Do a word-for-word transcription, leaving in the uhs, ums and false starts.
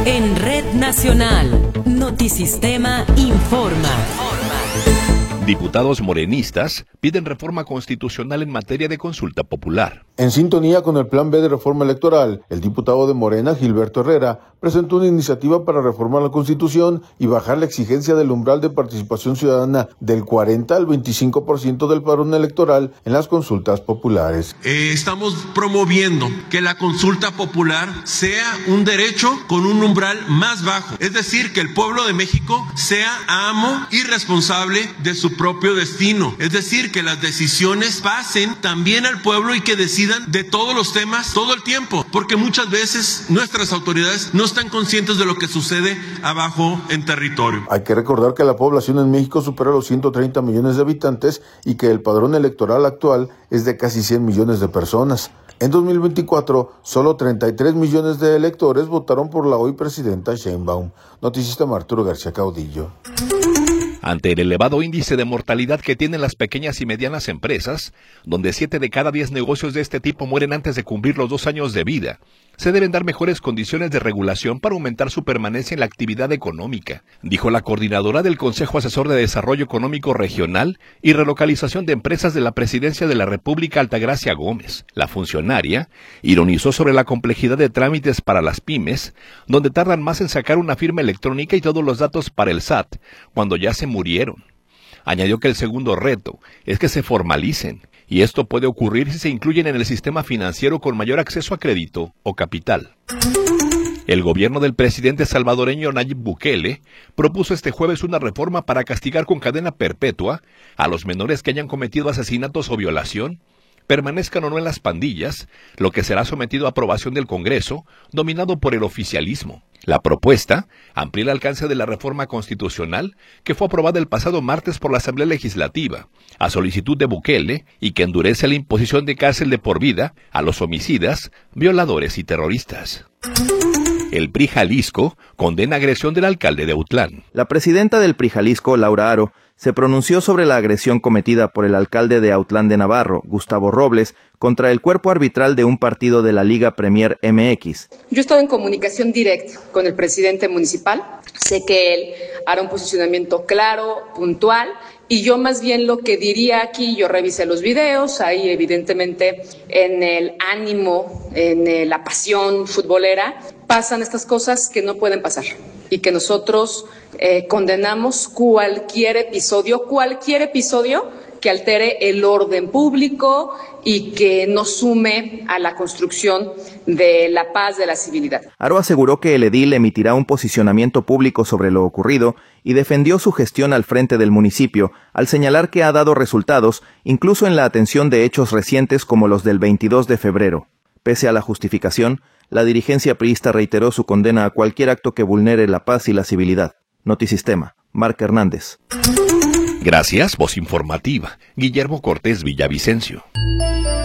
En Red Nacional, Notisistema informa. Diputados morenistas piden reforma constitucional en materia de consulta popular. En sintonía con el Plan B de reforma electoral, el diputado de Morena, Gilberto Herrera, presentó una iniciativa para reformar la Constitución y bajar la exigencia del umbral de participación ciudadana del cuarenta al veinticinco por ciento del padrón electoral en las consultas populares. Eh, estamos promoviendo que la consulta popular sea un derecho con un umbral más bajo, es decir, que el pueblo de México sea amo y responsable de su propio destino, es decir, que las decisiones pasen también al pueblo y que decidan de todos los temas todo el tiempo, porque muchas veces nuestras autoridades no están conscientes de lo que sucede abajo en territorio. Hay que recordar que la población en México supera los ciento treinta millones de habitantes y que el padrón electoral actual es de casi cien millones de personas. En dos mil veinticuatro, solo treinta y tres millones de electores votaron por la hoy presidenta Sheinbaum. Notisistema Arturo García Caudillo. Ante el elevado índice de mortalidad que tienen las pequeñas y medianas empresas, donde siete de cada diez negocios de este tipo mueren antes de cumplir los dos años de vida, se deben dar mejores condiciones de regulación para aumentar su permanencia en la actividad económica, dijo la coordinadora del Consejo Asesor de Desarrollo Económico Regional y Relocalización de Empresas de la Presidencia de la República, Altagracia Gómez. La funcionaria ironizó sobre la complejidad de trámites para las pymes, donde tardan más en sacar una firma electrónica y todos los datos para el S A T, cuando ya se murieron. Añadió que el segundo reto es que se formalicen, y esto puede ocurrir si se incluyen en el sistema financiero con mayor acceso a crédito o capital. El gobierno del presidente salvadoreño Nayib Bukele propuso este jueves una reforma para castigar con cadena perpetua a los menores que hayan cometido asesinatos o violación, permanezcan o no en las pandillas, lo que será sometido a aprobación del Congreso, dominado por el oficialismo. La propuesta amplía el alcance de la reforma constitucional que fue aprobada el pasado martes por la Asamblea Legislativa, a solicitud de Bukele, y que endurece la imposición de cárcel de por vida a los homicidas, violadores y terroristas. El P R I Jalisco condena agresión del alcalde de Autlán. La presidenta del P R I Jalisco, Laura Aro, se pronunció sobre la agresión cometida por el alcalde de Autlán de Navarro, Gustavo Robles, contra el cuerpo arbitral de un partido de la Liga Premier M X. Yo he estado en comunicación directa con el presidente municipal. Sé que él hará un posicionamiento claro, puntual, y yo más bien lo que diría aquí, yo revisé los videos, ahí evidentemente en el ánimo, en la pasión futbolera, pasan estas cosas que no pueden pasar y que nosotros eh, condenamos cualquier episodio, cualquier episodio que altere el orden público y que no sume a la construcción de la paz, de la civilidad. Aro aseguró que el edil emitirá un posicionamiento público sobre lo ocurrido y defendió su gestión al frente del municipio, al señalar que ha dado resultados, incluso en la atención de hechos recientes como los del veintidós de febrero. Pese a la justificación, la dirigencia priista reiteró su condena a cualquier acto que vulnere la paz y la civilidad. Notisistema, Marc Hernández. Gracias, voz informativa, Guillermo Cortés Villavicencio.